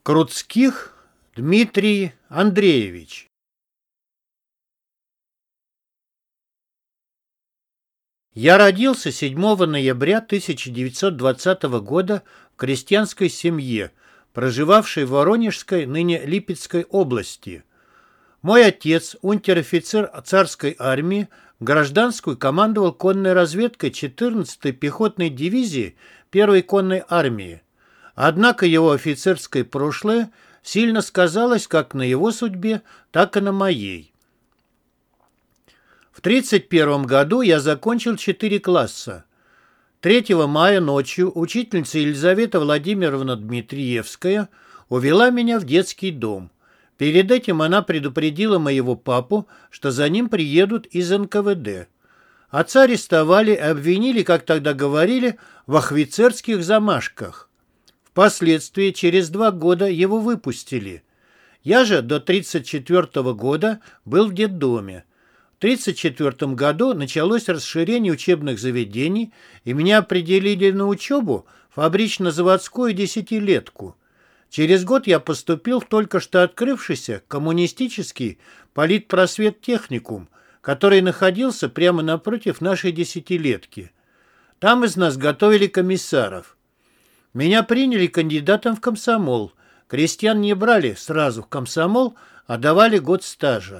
Крутских Дмитрий Андреевич. Я родился 7 ноября 1920 года в крестьянской семье, проживавшей в Воронежской, ныне Липецкой области. Мой отец, унтер-офицер царской армии, в гражданскую командовал конной разведкой 14-й пехотной дивизии 1-й конной армии. Однако его офицерское прошлое сильно сказалось как на его судьбе, так и на моей. В 1931 году я закончил 4 класса. 3 мая ночью учительница Елизавета Владимировна Дмитриевская увела меня в детский дом. Перед этим она предупредила моего папу, что за ним приедут из НКВД. Отца арестовали и обвинили, как тогда говорили, в офицерских замашках. Впоследствии, через 2 года, его выпустили. Я же до 1934 года был в детдоме. В 1934 году началось расширение учебных заведений, и меня определили на учебу в фабрично-заводскую десятилетку. Через год я поступил в только что открывшийся коммунистический политпросвет-техникум, который находился прямо напротив нашей десятилетки. Там из нас готовили комиссаров. Меня приняли кандидатом в комсомол. Крестьян не брали сразу в комсомол, а давали год стажа.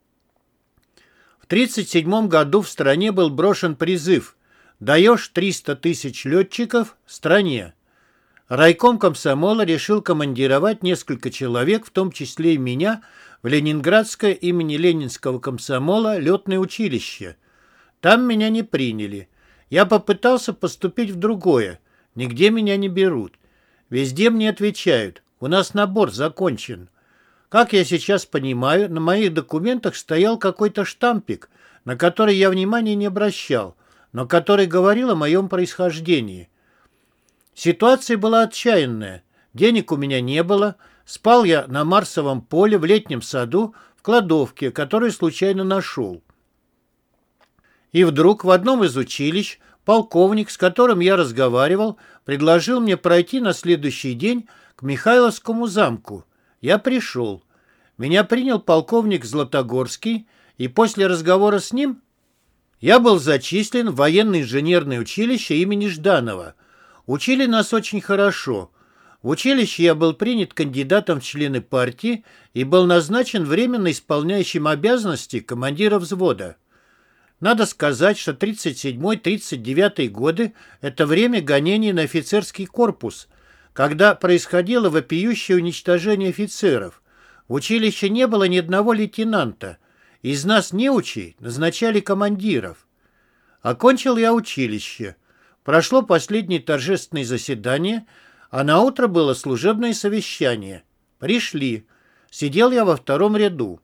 В 1937 году в стране был брошен призыв «Даешь 300 тысяч летчиков стране». Райком комсомола решил командировать несколько человек, в том числе и меня, в Ленинградское имени Ленинского комсомола летное училище. Там меня не приняли. Я попытался поступить в другое. Нигде меня не берут. Везде мне отвечают: у нас набор закончен. Как я сейчас понимаю, на моих документах стоял какой-то штампик, на который я внимания не обращал, но который говорил о моем происхождении. Ситуация была отчаянная. Денег у меня не было. Спал я на Марсовом поле в летнем саду в кладовке, которую случайно нашел. И вдруг в одном из училищ полковник, с которым я разговаривал, предложил мне пройти на следующий день к Михайловскому замку. Я пришел. Меня принял полковник Златогорский, и после разговора с ним я был зачислен в военно-инженерное училище имени Жданова. Учили нас очень хорошо. В училище я был принят кандидатом в члены партии и был назначен временно исполняющим обязанности командира взвода. Надо сказать, что 1937-1939 годы – это время гонений на офицерский корпус, когда происходило вопиющее уничтожение офицеров. В училище не было ни одного лейтенанта. Из нас неучей назначали командиров. Окончил я училище. Прошло последнее торжественное заседание, а наутро было служебное совещание. Пришли. Сидел я во 2-м ряду.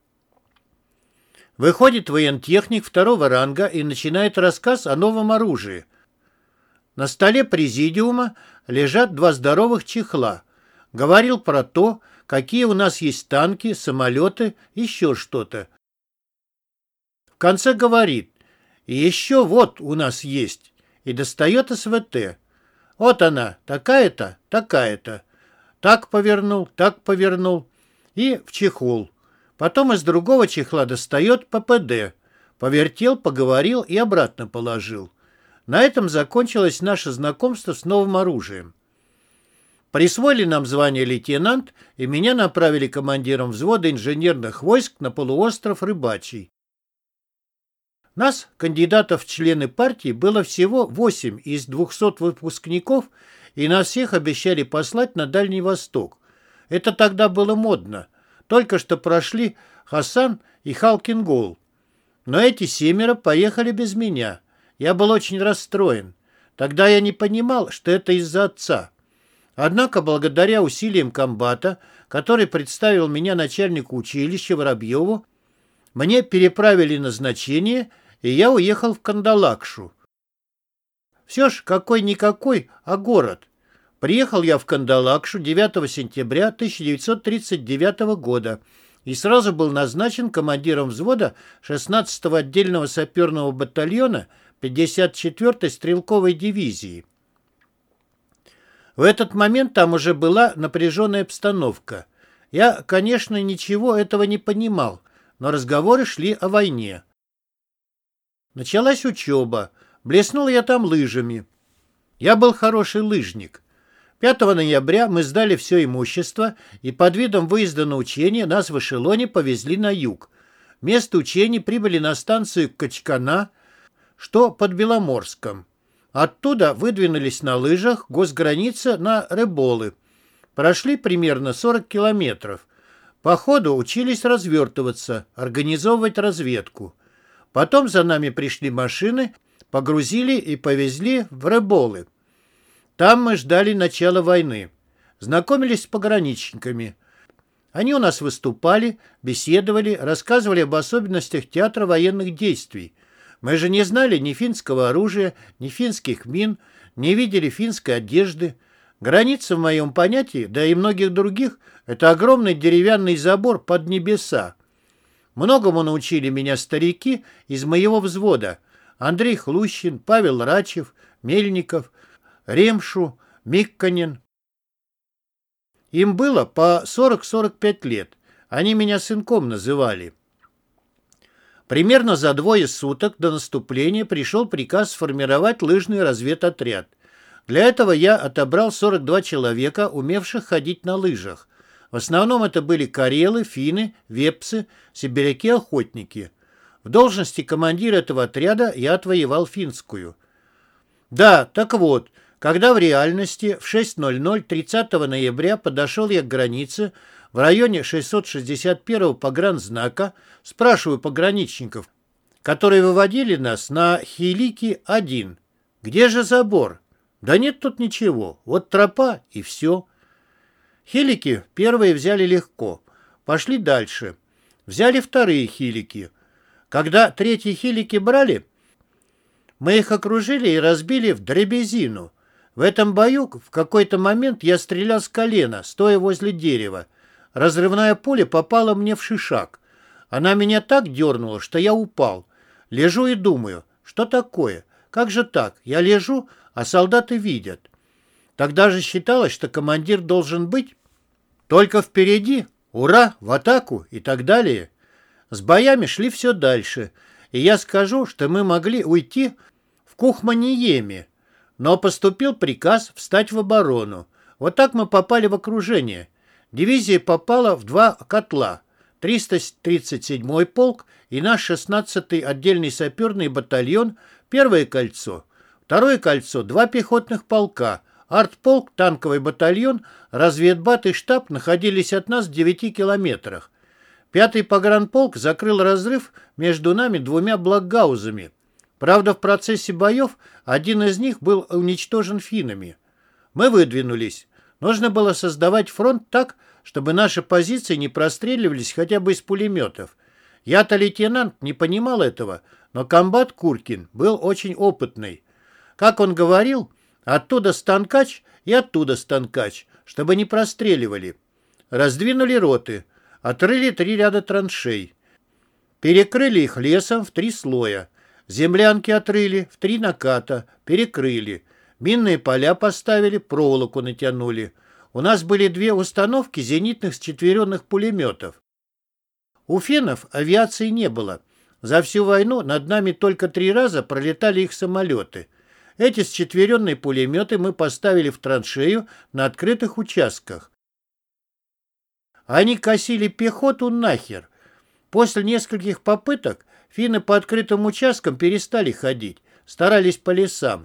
Выходит воентехник 2-го ранга и начинает рассказ о новом оружии. На столе президиума лежат 2 здоровых чехла. Говорил про то, какие у нас есть танки, самолеты, еще что-то. В конце говорит: и еще вот у нас есть. И достает СВТ. Вот она, такая-то, такая-то. Так повернул и в чехол. Потом из другого чехла достает ППД. Повертел, поговорил и обратно положил. На этом закончилось наше знакомство с новым оружием. Присвоили нам звание лейтенант, и меня направили командиром взвода инженерных войск на полуостров Рыбачий. Нас, кандидатов в члены партии, было всего 8 из 200 выпускников, и нас всех обещали послать на Дальний Восток. Это тогда было модно. Только что прошли Хасан и Халкин-Гол. Но эти 7 поехали без меня. Я был очень расстроен. Тогда я не понимал, что это из-за отца. Однако, благодаря усилиям комбата, который представил меня начальнику училища Воробьеву, мне переправили назначение, и я уехал в Кандалакшу. Все ж какой-никакой, а город. Приехал я в Кандалакшу 9 сентября 1939 года и сразу был назначен командиром взвода 16-го отдельного саперного батальона 54-й стрелковой дивизии. В этот момент там уже была напряженная обстановка. Я, конечно, ничего этого не понимал, но разговоры шли о войне. Началась учеба. Блеснул я там лыжами. Я был хороший лыжник. 5 ноября мы сдали все имущество, и под видом выезда на учение нас в эшелоне повезли на юг. Место учений прибыли на станцию Качкана, что под Беломорском. Оттуда выдвинулись на лыжах госграница на Рыболы. Прошли примерно 40 километров. По ходу учились развертываться, организовывать разведку. Потом за нами пришли машины, погрузили и повезли в Рыболы. Там мы ждали начала войны. Знакомились с пограничниками. Они у нас выступали, беседовали, рассказывали об особенностях театра военных действий. Мы же не знали ни финского оружия, ни финских мин, не видели финской одежды. Граница, в моем понятии, да и многих других, это огромный деревянный забор под небеса. Многому научили меня старики из моего взвода. Андрей Хлущин, Павел Рачев, Мельников, Ремшу, Микканин. Им было по 40-45 лет. Они меня сынком называли. Примерно за 2 суток до наступления пришел приказ сформировать лыжный разведотряд. Для этого я отобрал 42 человека, умевших ходить на лыжах. В основном это были карелы, финны, вепсы, сибиряки-охотники. В должности командира этого отряда я отвоевал финскую. Да, так вот, когда в реальности в 6:00 30 ноября подошел я к границе в районе 661-го погранзнака, спрашиваю пограничников, которые выводили нас на Хилики-1. Где же забор? Да нет тут ничего, вот тропа и все. Хилики первые взяли легко, пошли дальше. Взяли вторые хилики. Когда третьи хилики брали, мы их окружили и разбили в дребезину. В этом бою в какой-то момент я стрелял с колена, стоя возле дерева. Разрывная пуля попала мне в шишак. Она меня так дернула, что я упал. Лежу и думаю, что такое? Как же так? Я лежу, а солдаты видят. Тогда же считалось, что командир должен быть только впереди, ура, в атаку и так далее. С боями шли все дальше, и я скажу, что мы могли уйти в Кухманиеме, но поступил приказ встать в оборону. Вот так мы попали в окружение. Дивизия попала в 2 котла. 337-й полк и наш 16-й отдельный саперный батальон, первое кольцо. Второе кольцо – 2 пехотных полка. Артполк, танковый батальон, разведбат и штаб находились от нас в 9 километрах. 5-й погранполк закрыл разрыв между нами 2 блокгаузами. Правда, в процессе боев один из них был уничтожен финнами. Мы выдвинулись. Нужно было создавать фронт так, чтобы наши позиции не простреливались хотя бы из пулеметов. Я-то лейтенант не понимал этого, но комбат Куркин был очень опытный. Как он говорил, оттуда станкач и оттуда станкач, чтобы не простреливали. Раздвинули роты, отрыли 3 ряда траншей. Перекрыли их лесом в 3 слоя. Землянки отрыли в 3 наката, перекрыли. Минные поля поставили, проволоку натянули. У нас были 2 установки зенитных счетверенных пулеметов. У финнов авиации не было. За всю войну над нами только 3 раза пролетали их самолеты. Эти счетверенные пулеметы мы поставили в траншею на открытых участках. Они косили пехоту нахер. После нескольких попыток финны по открытым участкам перестали ходить, старались по лесам.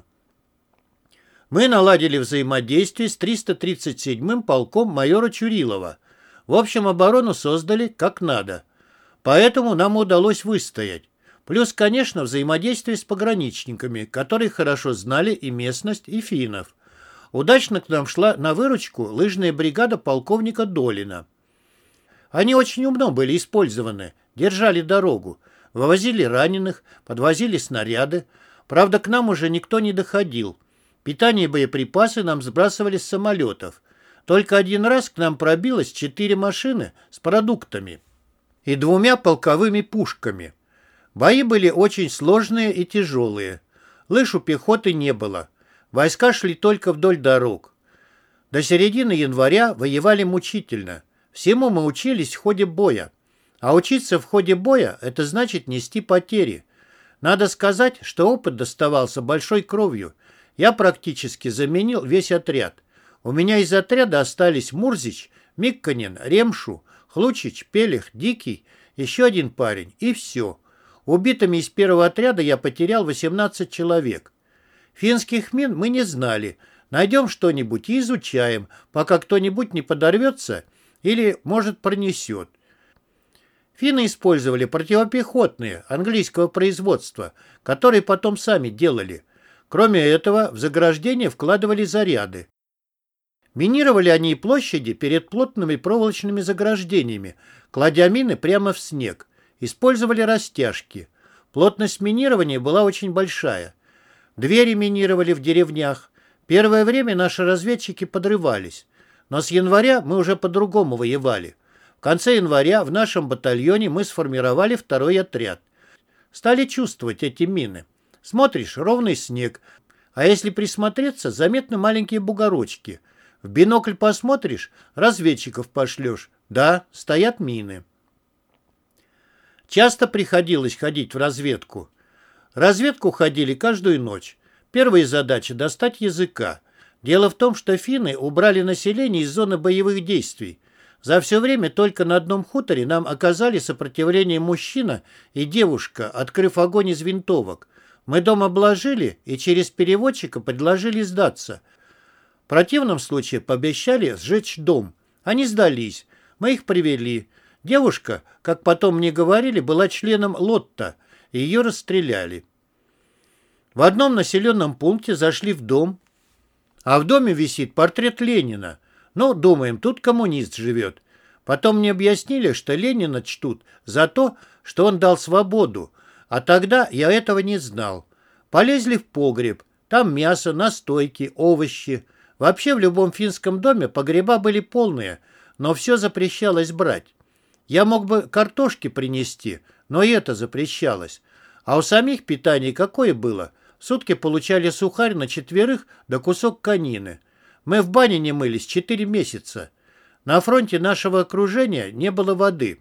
Мы наладили взаимодействие с 337-м полком майора Чурилова. В общем, оборону создали как надо. Поэтому нам удалось выстоять. Плюс, конечно, взаимодействие с пограничниками, которые хорошо знали и местность, и финнов. Удачно к нам шла на выручку лыжная бригада полковника Долина. Они очень умно были использованы, держали дорогу, вывозили раненых, подвозили снаряды. Правда, к нам уже никто не доходил. Питание и боеприпасы нам сбрасывали с самолетов. Только один раз к нам пробилось 4 машины с продуктами и 2 полковыми пушками. Бои были очень сложные и тяжелые. Лыж у пехоты не было. Войска шли только вдоль дорог. До середины января воевали мучительно. Всему мы учились в ходе боя. А учиться в ходе боя – это значит нести потери. Надо сказать, что опыт доставался большой кровью. Я практически заменил весь отряд. У меня из отряда остались Мурзич, Микканин, Ремшу, Хлучич, Пелех, Дикий, еще один парень и все. Убитыми из первого отряда я потерял 18 человек. Финских мин мы не знали. Найдем что-нибудь и изучаем, пока кто-нибудь не подорвется или, может, пронесет. Финны использовали противопехотные английского производства, которые потом сами делали. Кроме этого, в заграждение вкладывали заряды. Минировали они и площади перед плотными проволочными заграждениями, кладя мины прямо в снег. Использовали растяжки. Плотность минирования была очень большая. Двери минировали в деревнях. Первое время наши разведчики подрывались. Но с января мы уже по-другому воевали. В конце января в нашем батальоне мы сформировали второй отряд. Стали чувствовать эти мины. Смотришь, ровный снег. А если присмотреться, заметны маленькие бугорочки. В бинокль посмотришь, разведчиков пошлешь. Да, стоят мины. Часто приходилось ходить в разведку. Разведку ходили каждую ночь. Первая задача – достать языка. Дело в том, что финны убрали население из зоны боевых действий. За все время только на одном хуторе нам оказали сопротивление мужчина и девушка, открыв огонь из винтовок. Мы дом обложили и через переводчика предложили сдаться. В противном случае пообещали сжечь дом. Они сдались. Мы их привели. Девушка, как потом мне говорили, была членом Лотта, и ее расстреляли. В одном населенном пункте зашли в дом, а в доме висит портрет Ленина. Ну, думаем, тут коммунист живет. Потом мне объяснили, что Ленина чтут за то, что он дал свободу, а тогда я этого не знал. Полезли в погреб, там мясо, настойки, овощи. Вообще в любом финском доме погреба были полные, но все запрещалось брать. Я мог бы картошки принести, но и это запрещалось. А у самих питание какое было? В сутки получали сухарь на 4 да кусок конины. Мы в бане не мылись 4 месяца. На фронте нашего окружения не было воды.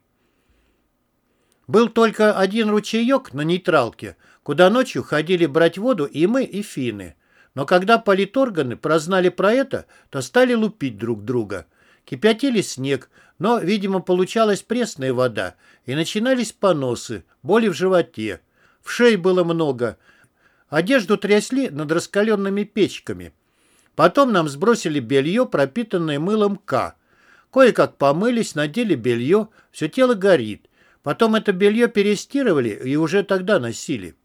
Был только один ручеек на нейтралке, куда ночью ходили брать воду и мы, и финны. Но когда политорганы прознали про это, то стали лупить друг друга. Кипятили снег, но, видимо, получалась пресная вода, и начинались поносы, боли в животе. Вшей было много. Одежду трясли над раскаленными печками. Потом нам сбросили белье, пропитанное мылом К. Кое-как помылись, надели белье, все тело горит. Потом это белье перестирывали и уже тогда носили.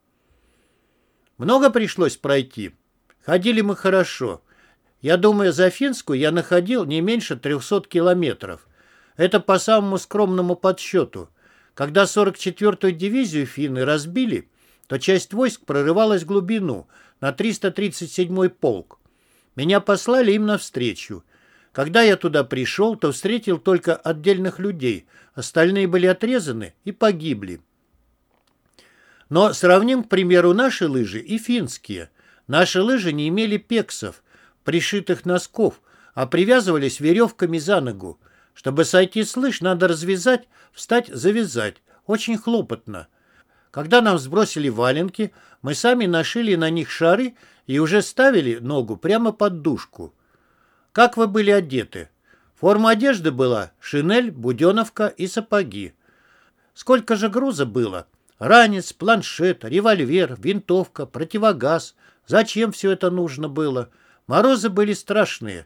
Много пришлось пройти. Ходили мы хорошо. Я думаю, за Финскую я находил не меньше 300 километров. Это по самому скромному подсчету. Когда 44-ю дивизию финны разбили, то часть войск прорывалась в глубину, на 337-й полк. Меня послали им навстречу. Когда я туда пришел, то встретил только отдельных людей, остальные были отрезаны и погибли. Но сравним, к примеру, наши лыжи и финские. Наши лыжи не имели пексов, пришитых носков, а привязывались веревками за ногу. Чтобы сойти с лыж, надо развязать, встать, завязать. Очень хлопотно. Когда нам сбросили валенки, мы сами нашили на них шары и уже ставили ногу прямо под дужку. Как вы были одеты? Форма одежды была шинель, буденовка и сапоги. Сколько же груза было? Ранец, планшет, револьвер, винтовка, противогаз. Зачем все это нужно было? Морозы были страшные.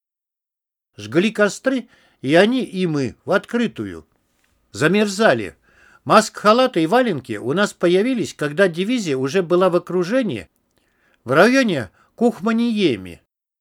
Жгли костры, и они, и мы, в открытую. Замерзали. Маск-халаты и валенки у нас появились, когда дивизия уже была в окружении в районе Кухманиеми.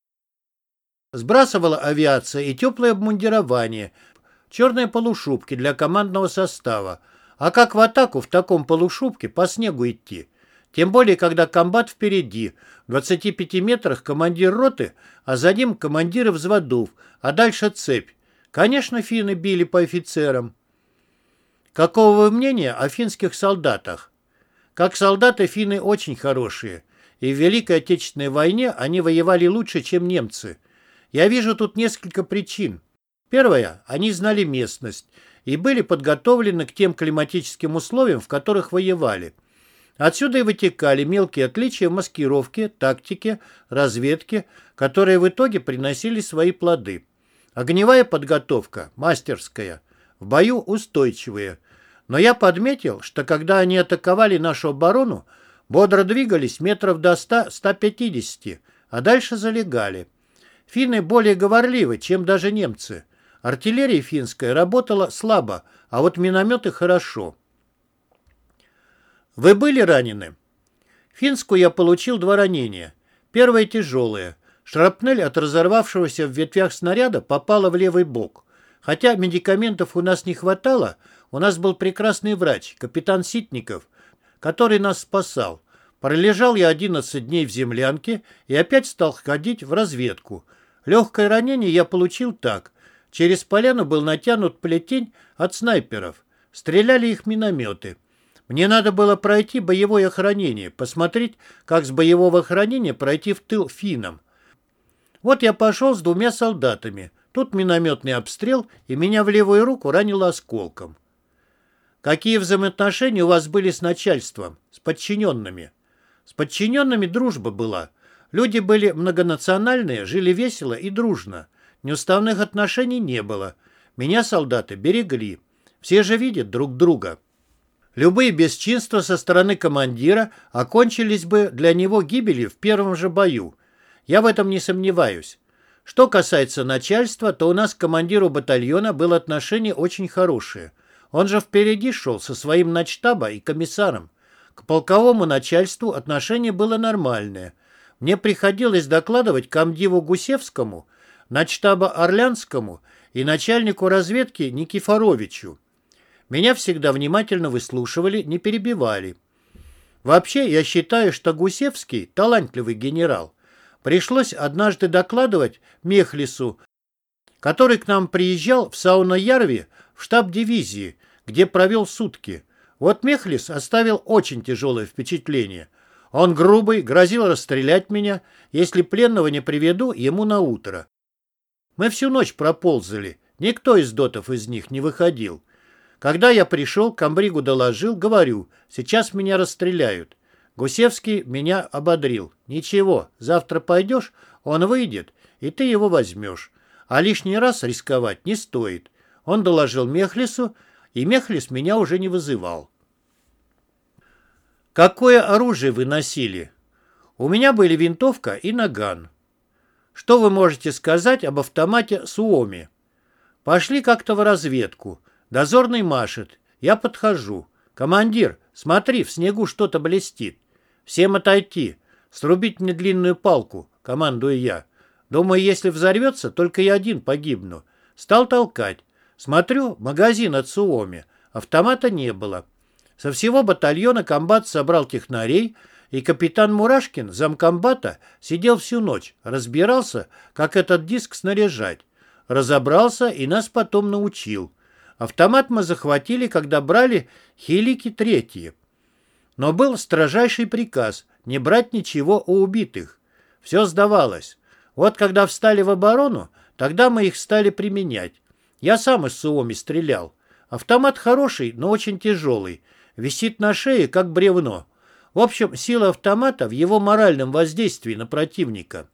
Сбрасывала авиация и теплое обмундирование, черные полушубки для командного состава. А как в атаку в таком полушубке по снегу идти? Тем более, когда комбат впереди, в 25 метрах командир роты, а за ним командиры взводов, а дальше цепь. Конечно, финны били по офицерам. Какого вы мнения о финских солдатах? Как солдаты финны очень хорошие, и в Великой Отечественной войне они воевали лучше, чем немцы. Я вижу тут несколько причин. Первое, они знали местность и были подготовлены к тем климатическим условиям, в которых воевали. Отсюда и вытекали мелкие отличия в маскировке, тактике, разведке, которые в итоге приносили свои плоды. Огневая подготовка, мастерская, в бою устойчивые. Но я подметил, что когда они атаковали нашу оборону, бодро двигались метров до 100-150, а дальше залегали. Финны более говорливы, чем даже немцы. Артиллерия финская работала слабо, а вот минометы хорошо. Вы были ранены? Финскую я получил 2 ранения. Первое тяжелое. Шрапнель от разорвавшегося в ветвях снаряда попала в левый бок. Хотя медикаментов у нас не хватало, у нас был прекрасный врач, капитан Ситников, который нас спасал. Пролежал я 11 дней в землянке и опять стал ходить в разведку. Легкое ранение я получил так. Через поляну был натянут плетень от снайперов. Стреляли их минометы. Мне надо было пройти боевое охранение, посмотреть, как с боевого охранения пройти в тыл финнам. Вот я пошел с 2 солдатами. Тут минометный обстрел, и меня в левую руку ранило осколком. Какие взаимоотношения у вас были с начальством, с подчиненными? С подчиненными дружба была. Люди были многонациональные, жили весело и дружно. Неуставных отношений не было. Меня солдаты берегли. Все же видят друг друга. Любые бесчинства со стороны командира окончились бы для него гибелью в первом же бою. Я в этом не сомневаюсь. Что касается начальства, то у нас к командиру батальона было отношение очень хорошее. Он же впереди шел со своим начштаба и комиссаром. К полковому начальству отношение было нормальное. Мне приходилось докладывать комдиву Гусевскому, начштаба Орлянскому и начальнику разведки Никифоровичу. Меня всегда внимательно выслушивали, не перебивали. Вообще, я считаю, что Гусевский – талантливый генерал. Пришлось однажды докладывать Мехлису, который к нам приезжал в Сауно-Ярве в штаб дивизии, где провел сутки. Вот Мехлис оставил очень тяжелое впечатление. Он грубый, грозил расстрелять меня, если пленного не приведу ему на утро. Мы всю ночь проползали, никто из дотов из них не выходил. Когда я пришел, комбригу доложил, говорю, сейчас меня расстреляют. Гусевский меня ободрил. Ничего, завтра пойдешь, он выйдет, и ты его возьмешь. А лишний раз рисковать не стоит. Он доложил Мехлису, и Мехлис меня уже не вызывал. Какое оружие вы носили? У меня были винтовка и наган. Что вы можете сказать об автомате Суоми? Пошли как-то в разведку. Дозорный машет. Я подхожу. Командир, смотри, в снегу что-то блестит. Всем отойти. Срубить мне длинную палку, командую я. Думаю, если взорвется, только я один погибну. Стал толкать. Смотрю, магазин от Суоми. Автомата не было. Со всего батальона комбат собрал технарей, и капитан Мурашкин, замкомбата, сидел всю ночь, разбирался, как этот диск снаряжать. Разобрался и нас потом научил. Автомат мы захватили, когда брали Хилики третьи. Но был строжайший приказ не брать ничего у убитых. Все сдавалось. Вот когда встали в оборону, тогда мы их стали применять. Я сам из Суоми стрелял. Автомат хороший, но очень тяжелый. Висит на шее, как бревно. В общем, сила автомата в его моральном воздействии на противника.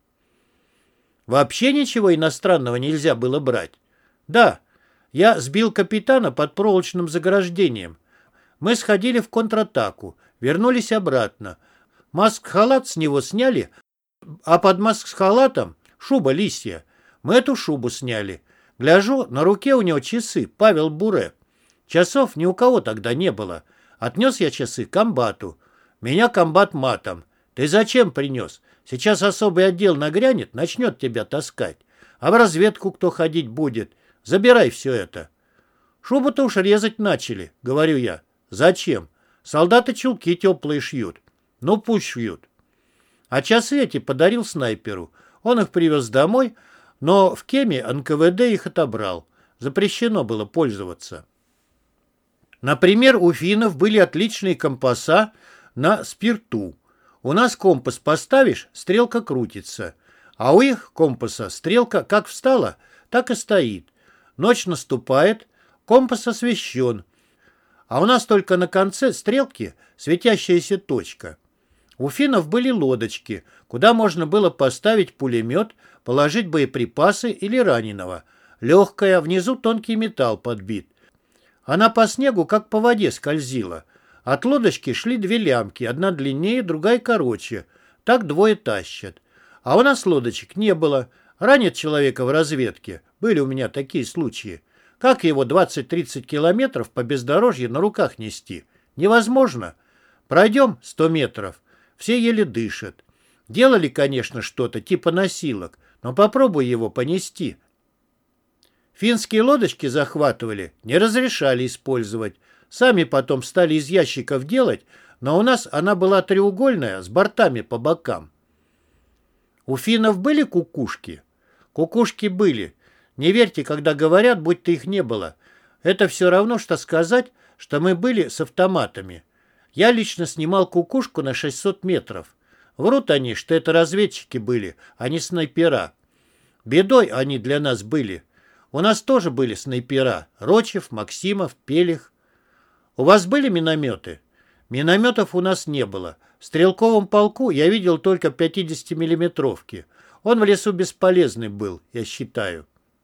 Вообще ничего иностранного нельзя было брать. Да, я сбил капитана под проволочным заграждением. Мы сходили в контратаку, вернулись обратно. Маск-халат с него сняли, а под маск-халатом шуба лисья. Мы эту шубу сняли. Гляжу, на руке у него часы, Павел Буре. Часов ни у кого тогда не было. Отнес я часы комбату. Меня комбат матом. Ты зачем принес? Сейчас особый отдел нагрянет, начнет тебя таскать. А в разведку кто ходить будет? Забирай все это. Шубу-то уж резать начали, говорю я. Зачем? Солдаты чулки теплые шьют. Ну пусть шьют. А часы эти подарил снайперу. Он их привез домой, но в Кеме НКВД их отобрал. Запрещено было пользоваться. Например, у финнов были отличные компаса на спирту. У нас компас поставишь, стрелка крутится. А у их компаса стрелка как встала, так и стоит. Ночь наступает, компас освещен, а у нас только на конце стрелки светящаяся точка. У финнов были лодочки, куда можно было поставить пулемет, положить боеприпасы или раненого. Легкая, внизу тонкий металл подбит. Она по снегу как по воде скользила. От лодочки шли две лямки, одна длиннее, другая короче. Так двое тащат. А у нас лодочек не было. Ранит человека в разведке. Были у меня такие случаи. Как его 20-30 километров по бездорожью на руках нести? Невозможно. Пройдем 100 метров. Все еле дышат. Делали, конечно, что-то типа носилок, но попробуй его понести. Финские лодочки захватывали, не разрешали использовать. Сами потом стали из ящиков делать, но у нас она была треугольная, с бортами по бокам. У финнов были кукушки? Кукушки были. Не верьте, когда говорят, будто их не было. Это все равно, что сказать, что мы были с автоматами. Я лично снимал кукушку на 600 метров. Врут они, что это разведчики были, а не снайпера. Бедой они для нас были. У нас тоже были снайпера. Рочев, Максимов, Пелих. У вас были минометы? Минометов у нас не было. В стрелковом полку я видел только 50-миллиметровки. Он в лесу бесполезный был, я считаю.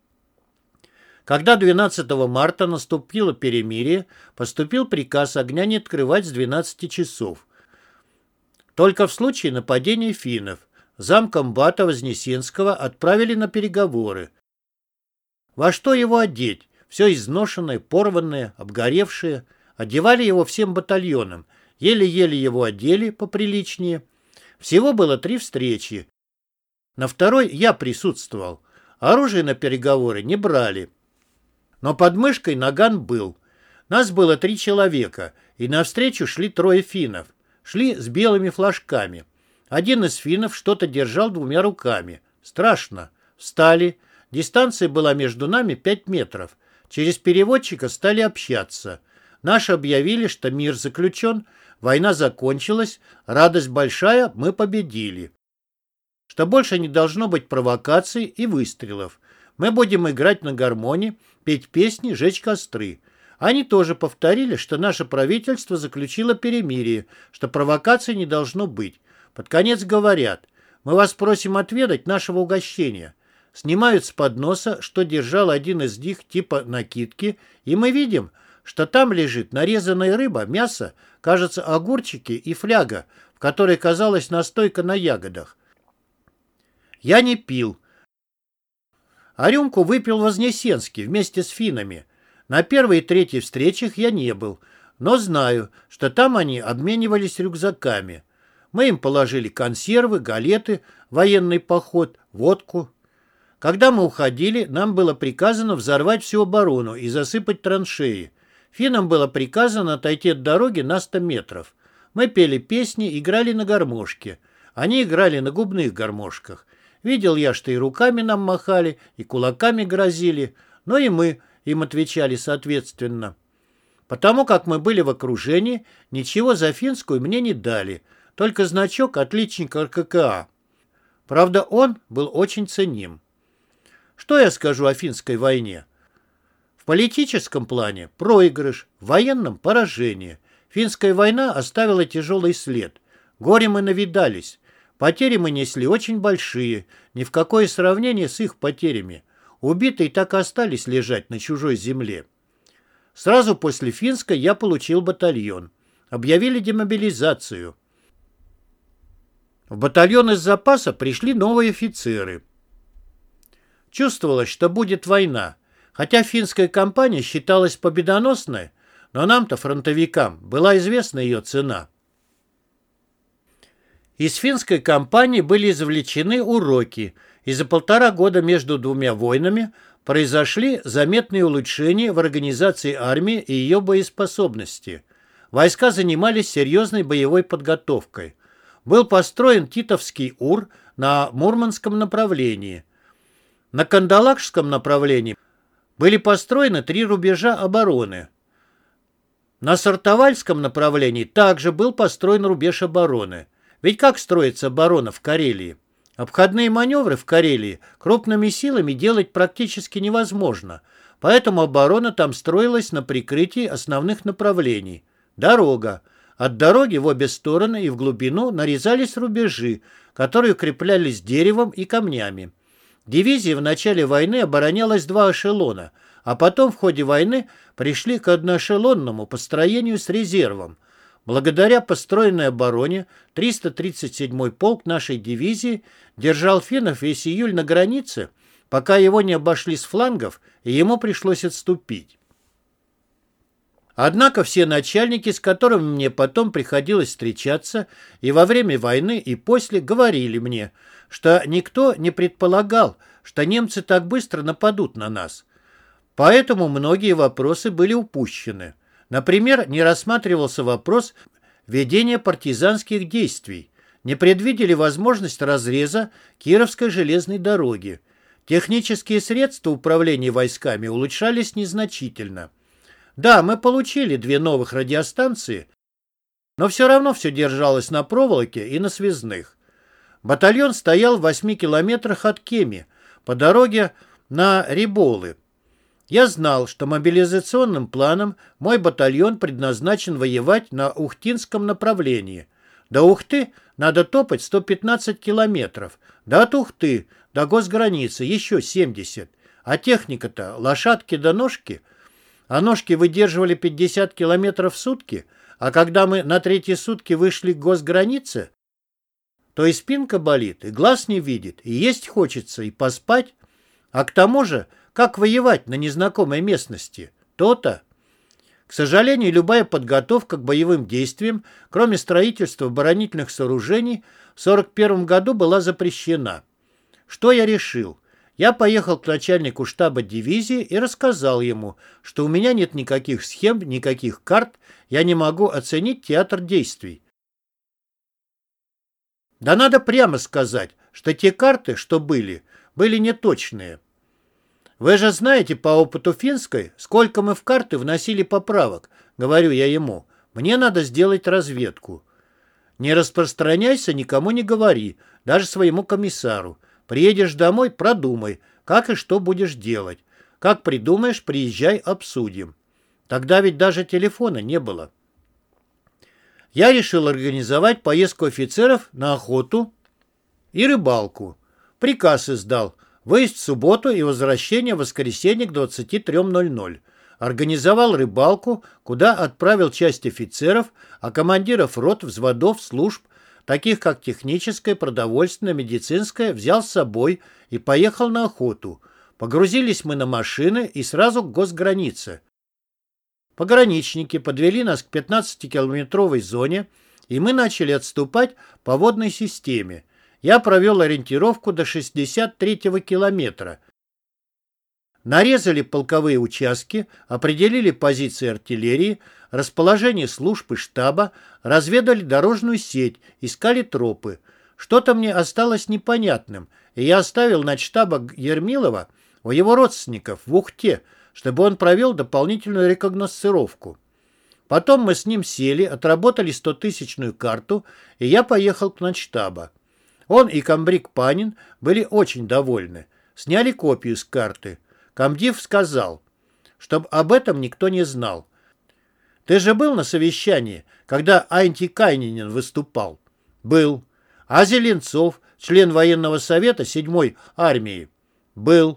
Когда 12 марта наступило перемирие, поступил приказ огня не открывать с 12 часов. Только в случае нападения финнов. Замкомбата Вознесенского отправили на переговоры. Во что его одеть? Все изношенное, порванное, обгоревшее. Одевали его всем батальоном. Еле-еле его одели поприличнее. Всего было 3 встречи. На второй я присутствовал. Оружие на переговоры не брали. Но под мышкой наган был. Нас было 3 человека, и навстречу шли 3 финнов. Шли с белыми флажками. Один из финнов что-то держал 2 руками. Страшно. Встали. Дистанция была между нами 5 метров. Через переводчика стали общаться. Наши объявили, что мир заключен, война закончилась, радость большая, мы победили. Что больше не должно быть провокаций и выстрелов. Мы будем играть на гармоне, петь песни, жечь костры. Они тоже повторили, что наше правительство заключило перемирие, что провокаций не должно быть. Под конец говорят: мы вас просим отведать нашего угощения. Снимают с подноса, что держал один из них типа накидки, и мы видим, что там лежит нарезанная рыба, мясо, кажется, огурчики и фляга, в которой казалась настойка на ягодах. Я не пил. А рюмку выпил Вознесенский вместе с финнами. На 1-й и 3-й встречах я не был, но знаю, что там они обменивались рюкзаками. Мы им положили консервы, галеты, военный поход, водку. Когда мы уходили, нам было приказано взорвать всю оборону и засыпать траншеи. Финнам было приказано отойти от дороги на 100 метров. Мы пели песни, играли на гармошке. Они играли на губных гармошках. Видел я, что и руками нам махали, и кулаками грозили, но и мы им отвечали соответственно. Потому как мы были в окружении, ничего за финскую мне не дали, только значок отличника РККА. Правда, он был очень ценим. Что я скажу о финской войне? В политическом плане проигрыш, в военном поражение. Финская война оставила тяжелый след. Горе мы навидались. Потери мы несли очень большие, ни в какое сравнение с их потерями. Убитые так и остались лежать на чужой земле. Сразу после финской я получил батальон. Объявили демобилизацию. В батальон из запаса пришли новые офицеры. Чувствовалось, что будет война. Хотя финская кампания считалась победоносной, но нам-то, фронтовикам, была известна ее цена. Из финской кампании были извлечены уроки, и за 1,5 года между 2 войнами произошли заметные улучшения в организации армии и ее боеспособности. Войска занимались серьезной боевой подготовкой. Был построен Титовский УР на Мурманском направлении. На Кандалакшском направлении были построены 3 рубежа обороны. На Сартовальском направлении также был построен рубеж обороны. Ведь как строится оборона в Карелии? Обходные маневры в Карелии крупными силами делать практически невозможно, поэтому оборона там строилась на прикрытии основных направлений. Дорога. От дороги в обе стороны и в глубину нарезались рубежи, которые укреплялись деревом и камнями. Дивизия в начале войны оборонялась два эшелона, а потом в ходе войны пришли к одноэшелонному построению с резервом. Благодаря построенной обороне 337-й полк нашей дивизии держал финнов весь июль на границе, пока его не обошли с флангов, и ему пришлось отступить. Однако все начальники, с которыми мне потом приходилось встречаться и во время войны, и после, говорили мне, что никто не предполагал, что немцы так быстро нападут на нас. Поэтому многие вопросы были упущены. Например, не рассматривался вопрос ведения партизанских действий, не предвидели возможность разреза Кировской железной дороги. Технические средства управления войсками улучшались незначительно. Да, мы получили 2 новых радиостанции, но все равно все держалось на проволоке и на связных. Батальон стоял в 8 километрах от Кеми, по дороге на Риболы. Я знал, что мобилизационным планом мой батальон предназначен воевать на Ухтинском направлении. До Ухты надо топать 115 километров, да от Ухты до госграницы еще 70. А техника-то лошадки да ножки, а ножки выдерживали 50 километров в сутки, а когда мы на 3-е сутки вышли к госгранице, то и спинка болит, и глаз не видит, и есть хочется, и поспать. А к тому же, как воевать на незнакомой местности? То-то. К сожалению, любая подготовка к боевым действиям, кроме строительства оборонительных сооружений, в 1941 году была запрещена. Что я решил? Я поехал к начальнику штаба дивизии и рассказал ему, что у меня нет никаких схем, никаких карт, я не могу оценить театр действий. Да надо прямо сказать, что те карты, что были неточные. Вы же знаете по опыту финской, сколько мы в карты вносили поправок, говорю я ему. Мне надо сделать разведку. Не распространяйся, никому не говори, даже своему комиссару. Приедешь домой, продумай, как и что будешь делать. Как придумаешь, приезжай, обсудим. Тогда ведь даже телефона не было. Я решил организовать поездку офицеров на охоту и рыбалку. Приказ издал. Выезд в субботу и возвращение в воскресенье к 23:00. Организовал рыбалку, куда отправил часть офицеров, а командиров рот, взводов, служб, таких как техническая, продовольственная, медицинская, взял с собой и поехал на охоту. Погрузились мы на машины и сразу к госгранице. Пограничники подвели нас к 15-километровой зоне, и мы начали отступать по водной системе. Я провел ориентировку до 63-го километра. Нарезали полковые участки, определили позиции артиллерии, расположение служб и штаба, разведали дорожную сеть, искали тропы. Что-то мне осталось непонятным, и я оставил начштаба Ермилова у его родственников в Ухте, чтобы он провел дополнительную рекогносцировку. Потом мы с ним сели, отработали 100-тысячную карту, и я поехал к начштаба. Он и комбриг Панин были очень довольны. Сняли копию с карты. Комдив сказал, чтобы об этом никто не знал. Ты же был на совещании, когда Антикайнинен выступал? Был. А Зеленцов, член военного совета 7-й армии? Был.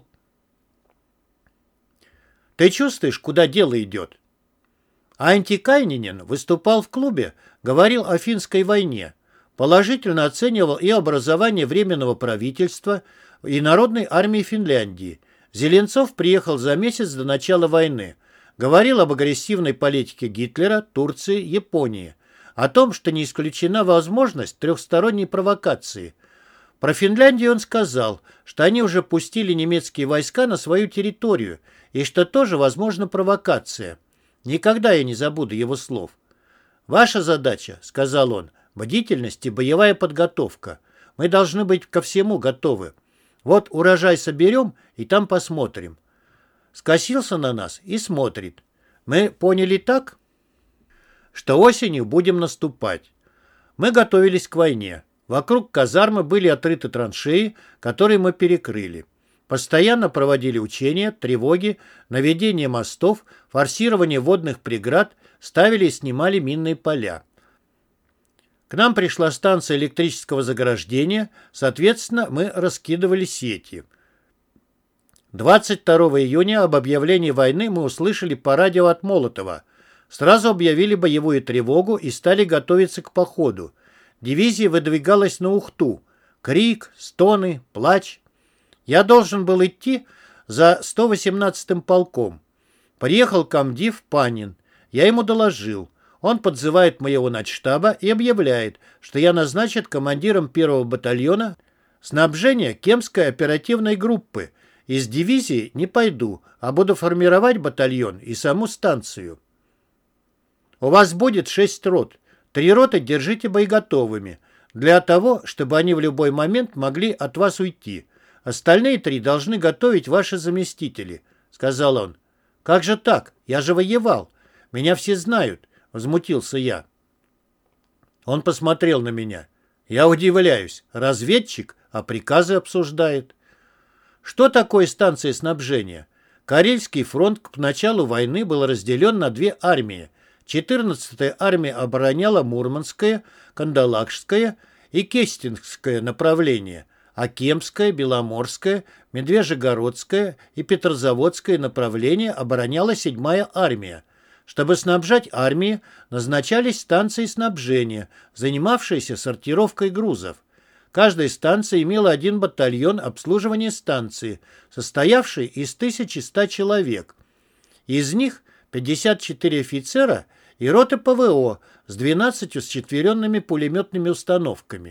Ты чувствуешь, куда дело идет? Антикайнинен выступал в клубе, говорил о финской войне. Положительно оценивал и образование Временного правительства, и Народной армии Финляндии. Зеленцов приехал за месяц до начала войны. Говорил об агрессивной политике Гитлера, Турции, Японии. О том, что не исключена возможность трехсторонней провокации. Про Финляндию он сказал, что они уже пустили немецкие войска на свою территорию, и что тоже возможна провокация. Никогда я не забуду его слов. «Ваша задача, — сказал он, — бдительность и боевая подготовка. Мы должны быть ко всему готовы. Вот урожай соберем, и там посмотрим». Скосился на нас и смотрит. Мы поняли так, что осенью будем наступать. Мы готовились к войне. Вокруг казармы были отрыты траншеи, которые мы перекрыли. Постоянно проводили учения, тревоги, наведение мостов, форсирование водных преград, ставили и снимали минные поля. К нам пришла станция электрического заграждения, соответственно, мы раскидывали сети. 22 июня об объявлении войны мы услышали по радио от Молотова. Сразу объявили боевую тревогу и стали готовиться к походу. Дивизия выдвигалась на Ухту. Крик, стоны, плач. Я должен был идти за 118-м полком. Приехал комдив Панин. Я ему доложил. Он подзывает моего начштаба и объявляет, что я назначен командиром 1-го батальона снабжения Кемской оперативной группы. Из дивизии не пойду, а буду формировать батальон и саму станцию. У вас будет 6 рот. 3 роты держите боеготовыми, для того, чтобы они в любой момент могли от вас уйти. Остальные 3 должны готовить ваши заместители, сказал он. Как же так? Я же воевал. Меня все знают, возмутился я. Он посмотрел на меня. Я удивляюсь. Разведчик, а приказы обсуждает. Что такое станция снабжения? Карельский фронт к началу войны был разделен на 2 армии. 14-я армия обороняла Мурманское, Кандалакшское и Кестингское направление, а Кемское, Беломорское, Медвежьегородское и Петрозаводское направление обороняла 7-я армия. Чтобы снабжать армии, назначались станции снабжения, занимавшиеся сортировкой грузов. Каждая станция имела 1 батальон обслуживания станции, состоявший из 1100 человек. Из них 54 офицера и рота ПВО с 12 счетверенными пулеметными установками.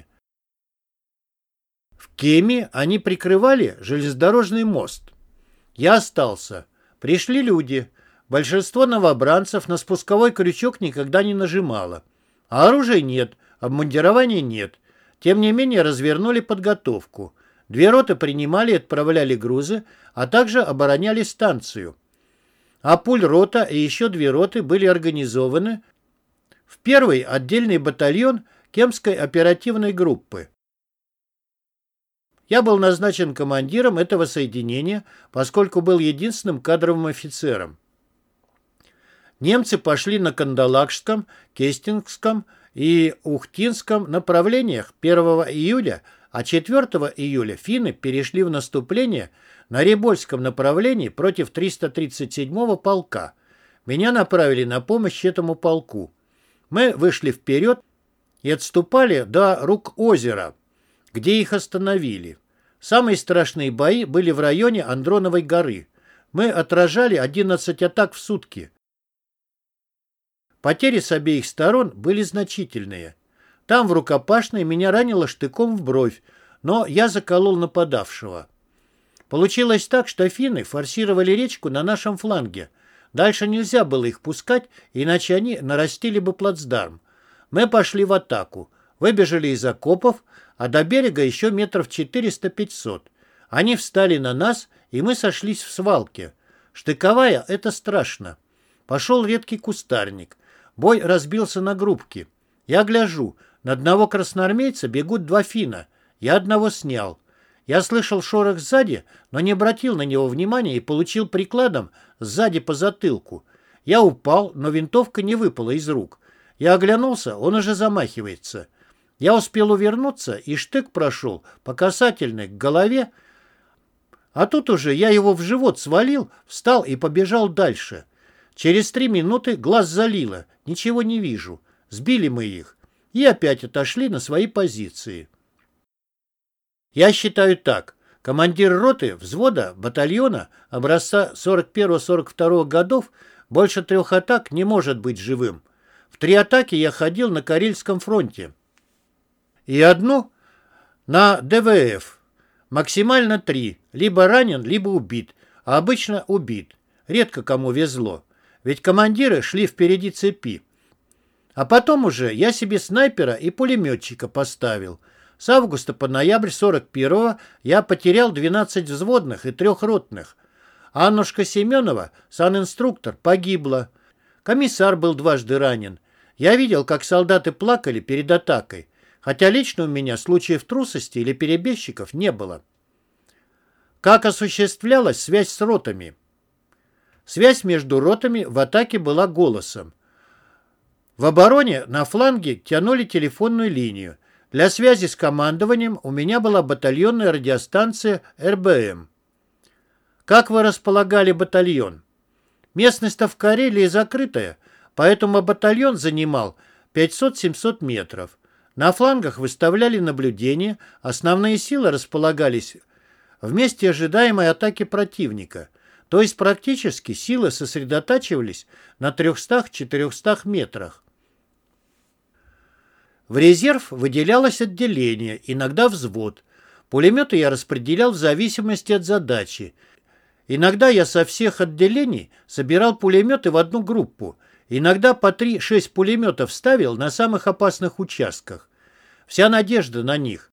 В Кеме они прикрывали железнодорожный мост. Я остался. Пришли люди. Большинство новобранцев на спусковой крючок никогда не нажимало. А оружия нет, обмундирования нет. Тем не менее развернули подготовку. 2 роты принимали и отправляли грузы, а также обороняли станцию. А пуль-рота и еще 2 роты были организованы в 1-й отдельный батальон Кемской оперативной группы. Я был назначен командиром этого соединения, поскольку был единственным кадровым офицером. Немцы пошли на Кандалакшском, Кестингском и Ухтинском направлениях 1 июля, а 4 июля финны перешли в наступление на Ребольском направлении против 337-го полка. Меня направили на помощь этому полку. Мы вышли вперед и отступали до Рук-озера, где их остановили. Самые страшные бои были в районе Андроновой горы. Мы отражали 11 атак в сутки. Потери с обеих сторон были значительные. Там в рукопашной меня ранило штыком в бровь, но я заколол нападавшего. Получилось так, что финны форсировали речку на нашем фланге. Дальше нельзя было их пускать, иначе они нарастили бы плацдарм. Мы пошли в атаку, выбежали из окопов, а до берега еще метров 400-500. Они встали на нас, и мы сошлись в свалке. Штыковая — это страшно. Пошел редкий кустарник. Бой разбился на группки. Я гляжу, на одного красноармейца бегут 2 финна. Я одного снял. Я слышал шорох сзади, но не обратил на него внимания и получил прикладом сзади по затылку. Я упал, но винтовка не выпала из рук. Я оглянулся, он уже замахивается. Я успел увернуться, и штык прошел по касательной к голове, а тут уже я его в живот свалил, встал и побежал дальше. Через 3 минуты глаз залило, ничего не вижу. Сбили мы их и опять отошли на свои позиции. Я считаю так. Командир роты, взвода, батальона образца 41-42 годов больше 3 атак не может быть живым. В 3 атаки я ходил на Карельском фронте. И одну на ДВФ. Максимально 3. Либо ранен, либо убит. А обычно убит. Редко кому везло. Ведь командиры шли впереди цепи. А потом уже я себе снайпера и пулеметчика поставил. С августа по ноябрь 41-го я потерял 12 взводных и 3 ротных. Аннушка Семенова, санинструктор, погибла. Комиссар был 2 ранен. Я видел, как солдаты плакали перед атакой. хотя лично у меня случаев трусости или перебежчиков не было. Как осуществлялась связь с ротами? Связь между ротами в атаке была голосом. В обороне на фланге тянули телефонную линию. Для связи с командованием у меня была батальонная радиостанция РБМ. Как вы располагали батальон? Местность-то в Карелии закрытая, поэтому батальон занимал 500-700 метров. На флангах выставляли наблюдения, основные силы располагались в месте ожидаемой атаки противника, то есть практически силы сосредотачивались на 300-400 метрах. В резерв выделялось отделение, иногда взвод. Пулеметы я распределял в зависимости от задачи. Иногда я со всех отделений собирал пулеметы в одну группу. Иногда по 3-6 пулеметов ставил на самых опасных участках. Вся надежда на них.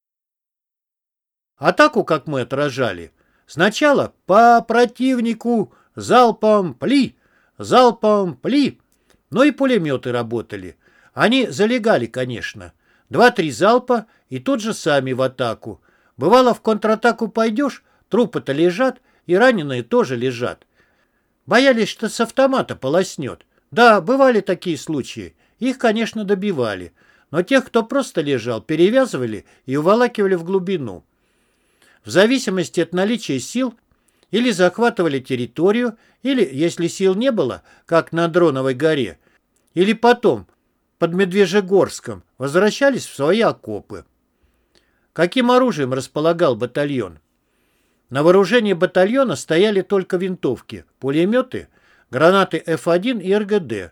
Атаку как мы отражали? Сначала по противнику залпом пли, залпом пли. Но и пулеметы работали. Они залегали, конечно. 2-3 залпа и тут же сами в атаку. Бывало, в контратаку пойдешь, трупы-то лежат, и раненые тоже лежат. Боялись, что с автомата полоснет. Да, бывали такие случаи. Их, конечно, добивали. Но тех, кто просто лежал, перевязывали и уволакивали в глубину. В зависимости от наличия сил, или захватывали территорию, или, если сил не было, как на Дроновой горе, или потом, под Медвежьегорском, возвращались в свои окопы. Каким оружием располагал батальон? На вооружении батальона стояли только винтовки, пулеметы, гранаты F1 и РГД.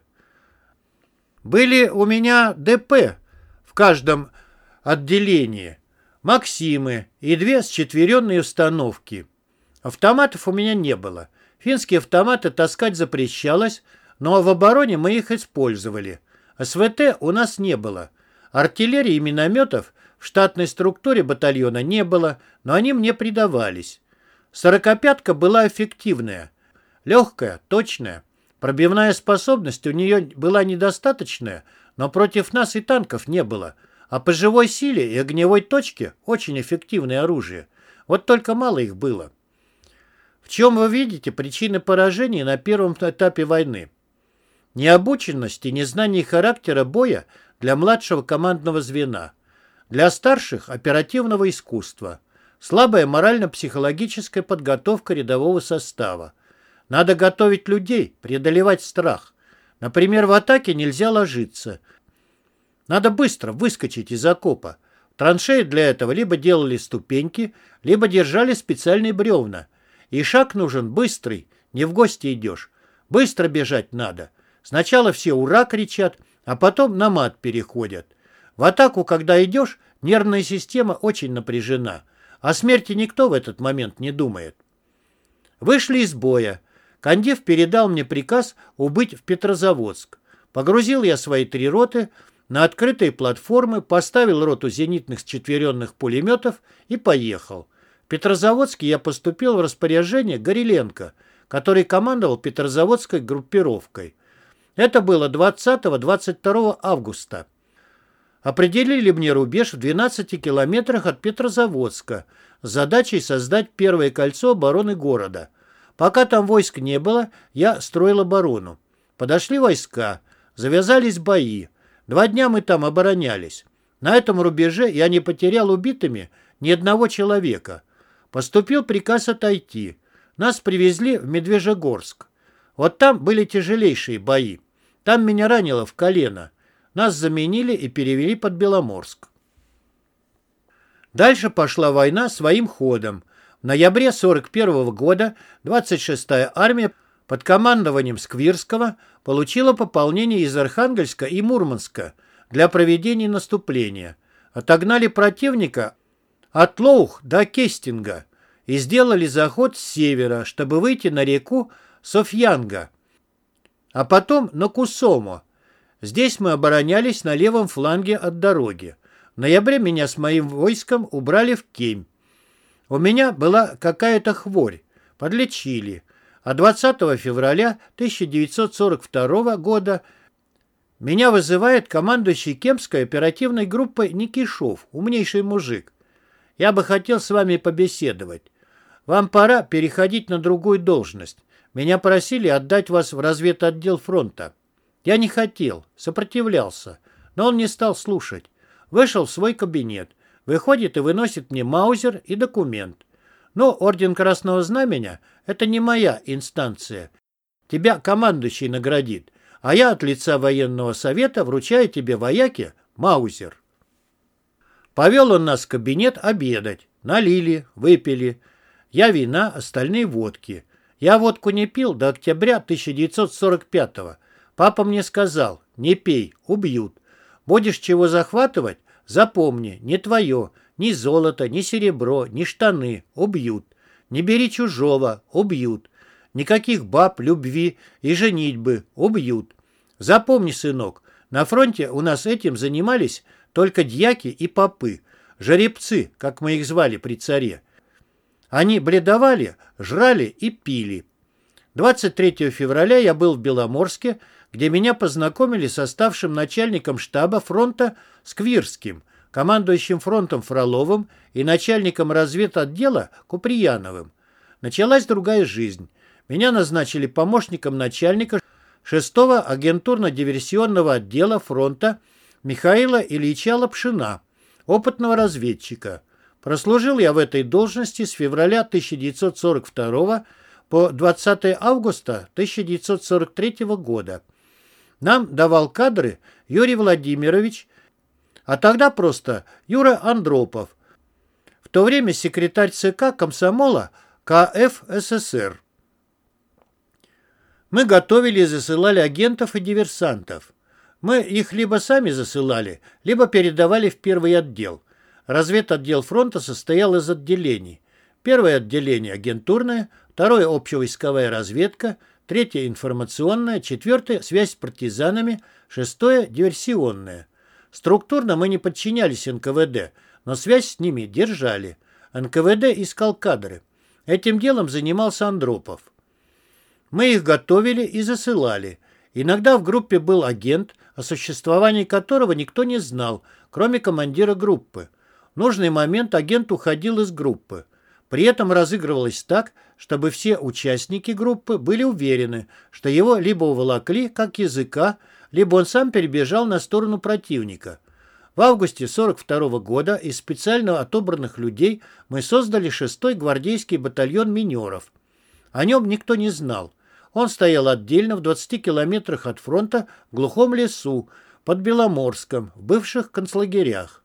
Были у меня ДП в каждом отделении, Максимы и 2 счетверенные установки. Автоматов у меня не было. Финские автоматы таскать запрещалось, но в обороне мы их использовали. СВТ у нас не было. Артиллерии и минометов в штатной структуре батальона не было, но они мне придавались. 45-ка была эффективная, легкая, точная. Пробивная способность у нее была недостаточная, но против нас и танков не было. А по живой силе и огневой точке очень эффективное оружие. Вот только мало их было. В чем вы видите причины поражений на первом этапе войны? Необученность и незнание характера боя для младшего командного звена. Для старших – оперативного искусства. Слабая морально-психологическая подготовка рядового состава. Надо готовить людей, преодолевать страх. Например, в атаке нельзя ложиться. Надо быстро выскочить из окопа. В траншеи для этого либо делали ступеньки, либо держали специальные бревна. И шаг нужен быстрый, не в гости идешь. Быстро бежать надо. Сначала все «Ура!» кричат, а потом на мат переходят. В атаку, когда идешь, нервная система очень напряжена. О смерти никто в этот момент не думает. Вышли из боя. Комдив передал мне приказ убыть в Петрозаводск. Погрузил я свои 3 роты на открытые платформы, поставил роту зенитных счетверенных пулеметов и поехал. В Петрозаводске я поступил в распоряжение Гореленко, который командовал Петрозаводской группировкой. Это было 20-22 августа. Определили мне рубеж в 12 километрах от Петрозаводска с задачей создать первое кольцо обороны города. Пока там войск не было, я строил оборону. Подошли войска, завязались бои. 2 дня мы там оборонялись. На этом рубеже я не потерял убитыми ни одного человека. Поступил приказ отойти. Нас привезли в Медвежьегорск. Вот там были тяжелейшие бои. Там меня ранило в колено. Нас заменили и перевели под Беломорск. Дальше пошла война своим ходом. В ноябре 1941 года 26-я армия под командованием Сквирского получила пополнение из Архангельска и Мурманска для проведения наступления. Отогнали противника от Лоух до Кестинга и сделали заход с севера, чтобы выйти на реку Софьянга, а потом на Кусомо. Здесь мы оборонялись на левом фланге от дороги. В ноябре меня с моим войском убрали в Кемь. У меня была какая-то хворь. Подлечили. А 20 февраля 1942 года Меня вызывает командующий Кемской оперативной группой Никишов, умнейший мужик. Я бы хотел с вами побеседовать. Вам пора переходить на другую должность. Меня просили отдать вас в разведотдел фронта. Я не хотел, сопротивлялся, но он не стал слушать. Вышел в свой кабинет, выходит и выносит мне маузер и документ. Но орден Красного Знамени – это не моя инстанция. Тебя командующий наградит, а я от лица военного совета вручаю тебе, вояке, маузер. Повел он нас в кабинет обедать. Налили, выпили. Я вина, остальные водки. Я водку не пил до октября 1945-го. Папа мне сказал: не пей, убьют. Будешь чего захватывать, запомни, не твое, ни золото, ни серебро, ни штаны, убьют. Не бери чужого, убьют. Никаких баб, любви и женитьбы, убьют. Запомни, сынок, на фронте у нас этим занимались только дьяки и попы, жеребцы, как мы их звали при царе. Они бледовали, жрали и пили. 23 февраля я был в Беломорске, где меня познакомили с старшим начальником штаба фронта Сквирским, командующим фронтом Фроловым и начальником разведотдела Куприяновым. Началась другая жизнь. Меня назначили помощником начальника 6-го агентурно-диверсионного отдела фронта Михаила Ильича Лапшина, опытного разведчика. Прослужил я в этой должности с февраля 1942 по 20 августа 1943 года. Нам давал кадры Юрий Владимирович, а тогда просто Юра Андропов, в то время секретарь ЦК комсомола КФ СССР. Мы готовили и засылали агентов и диверсантов. Мы их либо сами засылали, либо передавали в первый отдел. Разведотдел фронта состоял из отделений. Первое отделение – агентурное, второе – общевойсковая разведка, третье – информационное, четвертое – связь с партизанами, шестое – диверсионное. Структурно мы не подчинялись НКВД, но связь с ними держали. НКВД искал кадры. Этим делом занимался Андропов. Мы их готовили и засылали. Иногда в группе был агент, о существовании которого никто не знал, кроме командира группы. В нужный момент агент уходил из группы. При этом разыгрывалось так, чтобы все участники группы были уверены, что его либо уволокли, как языка, либо он сам перебежал на сторону противника. В августе 1942 года из специально отобранных людей мы создали 6-й гвардейский батальон минеров. О нем никто не знал. Он стоял отдельно в 20 километрах от фронта в глухом лесу, под Беломорском, в бывших концлагерях.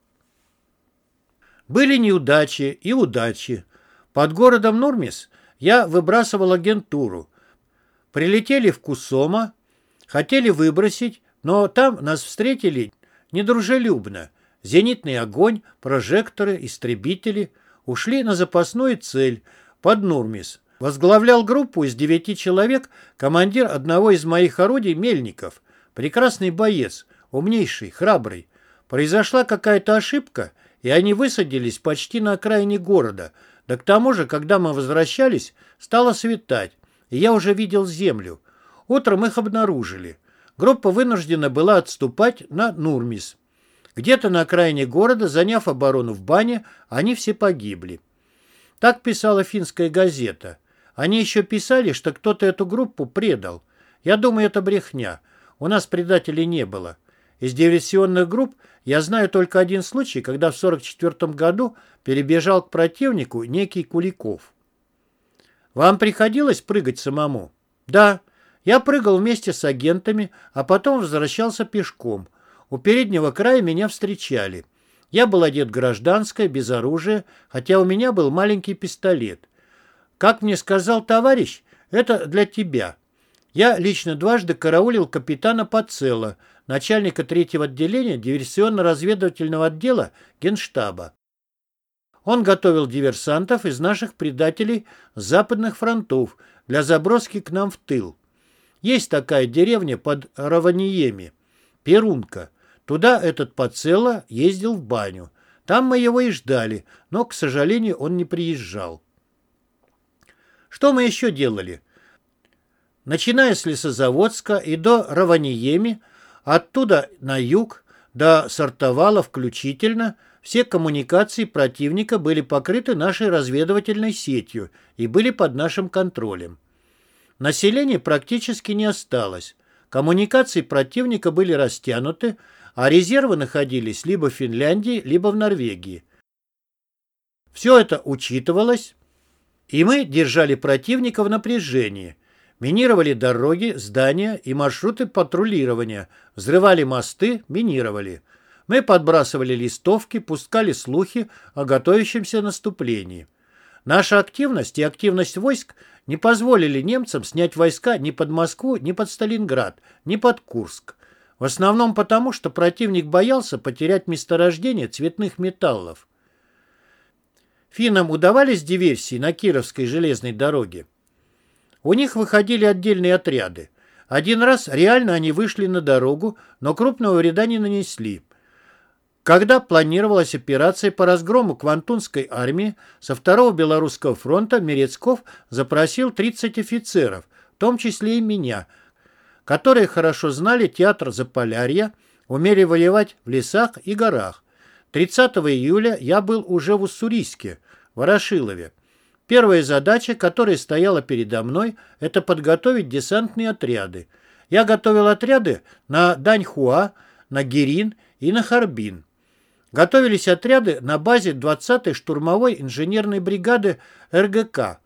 Были неудачи и удачи. Под городом Нурмис я выбрасывал агентуру. Прилетели в Кусома, хотели выбросить, но там нас встретили недружелюбно. Зенитный огонь, прожекторы, истребители. Ушли на запасную цель под Нурмис. Возглавлял группу из 9 человек командир одного из моих орудий Мельников. Прекрасный боец, умнейший, храбрый. Произошла какая-то ошибка, и они высадились почти на окраине города. Да к тому же, когда мы возвращались, стало светать, и я уже видел землю. Утром их обнаружили. Группа вынуждена была отступать на Нурмис. Где-то на окраине города, заняв оборону в бане, они все погибли. Так писала финская газета. Они еще писали, что кто-то эту группу предал. Я думаю, это брехня. У нас предателей не было. Из диверсионных групп я знаю только один случай, когда в 1944 году перебежал к противнику некий Куликов. Вам приходилось прыгать самому? Да, я прыгал вместе с агентами, а потом возвращался пешком. У переднего края меня встречали. Я был одет в гражданское, без оружия, хотя у меня был маленький пистолет. Как мне сказал товарищ, это для тебя. Я лично дважды караулил капитана Пацелла, начальника 3-го отделения диверсионно-разведывательного отдела Генштаба. Он готовил диверсантов из наших предателей с западных фронтов для заброски к нам в тыл. Есть такая деревня под Раваниеми, Перунка. Туда этот Пацелла ездил в баню. Там мы его и ждали, но, к сожалению, он не приезжал. Что мы еще делали? Начиная с Лесозаводска и до Раваниеми, Оттуда на юг, до Сартовала включительно, все коммуникации противника были покрыты нашей разведывательной сетью и были под нашим контролем. Населения практически не осталось. Коммуникации противника были растянуты, а резервы находились либо в Финляндии, либо в Норвегии. Все это учитывалось, и мы держали противника в напряжении. Минировали дороги, здания и маршруты патрулирования, взрывали мосты, минировали. Мы подбрасывали листовки, пускали слухи о готовящемся наступлении. Наша активность и активность войск не позволили немцам снять войска ни под Москву, ни под Сталинград, ни под Курск. В основном потому, что противник боялся потерять месторождение цветных металлов. Финнам удавались диверсии на Кировской железной дороге. У них выходили отдельные отряды. Один раз реально они вышли на дорогу, но крупного вреда не нанесли. Когда планировалась операция по разгрому Квантунской армии, со второго Белорусского фронта Мерецков запросил 30 офицеров, в том числе и меня, которые хорошо знали театр Заполярья, умели воевать в лесах и горах. 30 июля я был уже в Уссурийске, Ворошилове. Первая задача, которая стояла передо мной, это подготовить десантные отряды. Я готовил отряды на Даньхуа, на Гирин и на Харбин. Готовились отряды на базе 20-й штурмовой инженерной бригады РГК,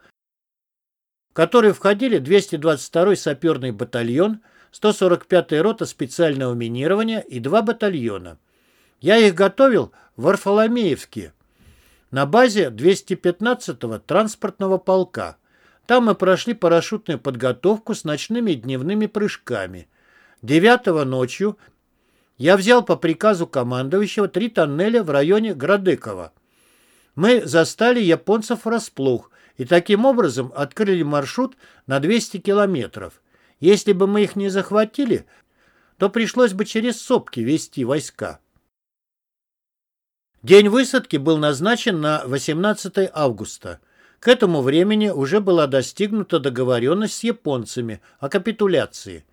в которые входили 222-й саперный батальон, 145-я рота специального минирования и 2 батальона. Я их готовил в Варфоломеевске, на базе 215-го транспортного полка. Там мы прошли парашютную подготовку с ночными и дневными прыжками. 9-го ночью я взял по приказу командующего 3 тоннеля в районе Градекова. Мы застали японцев врасплох и таким образом открыли маршрут на 200 километров. Если бы мы их не захватили, то пришлось бы через сопки вести войска. День высадки был назначен на 18 августа. К этому времени уже была достигнута договоренность с японцами о капитуляции.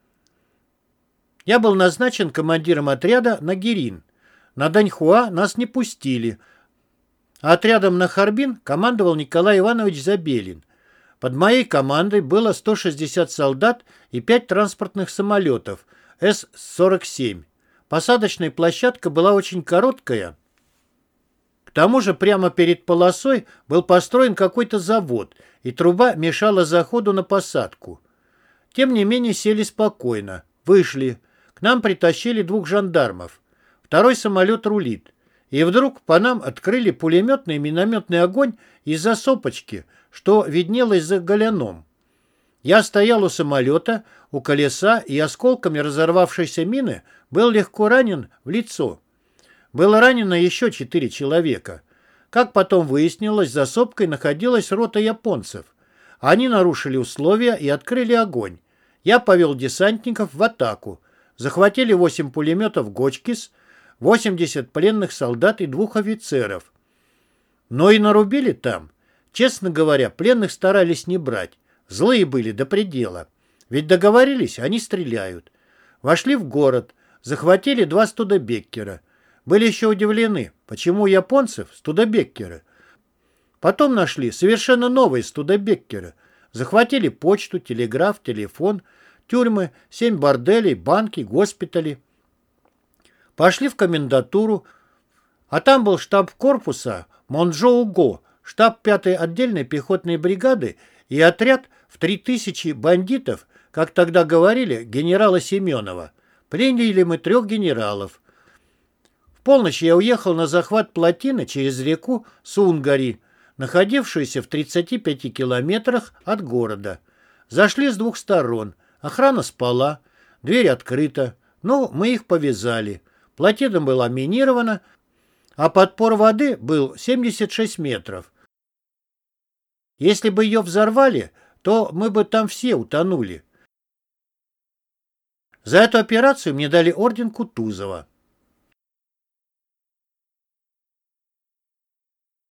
Я был назначен командиром отряда на Гирин. На Даньхуа нас не пустили. А отрядом на Харбин командовал Николай Иванович Забелин. Под моей командой было 160 солдат и 5 транспортных самолетов С-47. Посадочная площадка была очень короткая. К тому же прямо перед полосой был построен какой-то завод, и труба мешала заходу на посадку. Тем не менее сели спокойно, вышли. К нам притащили 2 жандармов. Второй самолет рулит. И вдруг по нам открыли пулеметный и минометный огонь из-за сопочки, что виднелось за голяном. Я стоял у самолета, у колеса, и осколками разорвавшейся мины был легко ранен в лицо. Было ранено еще 4 человека. Как потом выяснилось, за сопкой находилась рота японцев. Они нарушили условия и открыли огонь. Я повел десантников в атаку. Захватили 8 пулеметов «Гочкис», 80 пленных солдат и 2 офицеров. Но и нарубили там. Честно говоря, пленных старались не брать. Злые были до предела. Ведь договорились, они стреляют. Вошли в город, захватили 2 студебеккера. Были еще удивлены, почему у японцев студебеккеры. Потом нашли совершенно новые студебеккеры. Захватили почту, телеграф, телефон, тюрьмы, 7 борделей, банки, госпитали. Пошли в комендатуру, а там был штаб корпуса Монжоуго, штаб 5-й отдельной пехотной бригады и отряд в 3000 бандитов, как тогда говорили, генерала Семенова. Приняли мы 3 генералов. В полночь я уехал на захват плотины через реку Сунгари, находившуюся в 35 километрах от города. Зашли с 2 сторон. Охрана спала, дверь открыта. Ну, мы их повязали. Плотина была минирована, а подпор воды был 76 метров. Если бы ее взорвали, то мы бы там все утонули. За эту операцию мне дали орден Кутузова.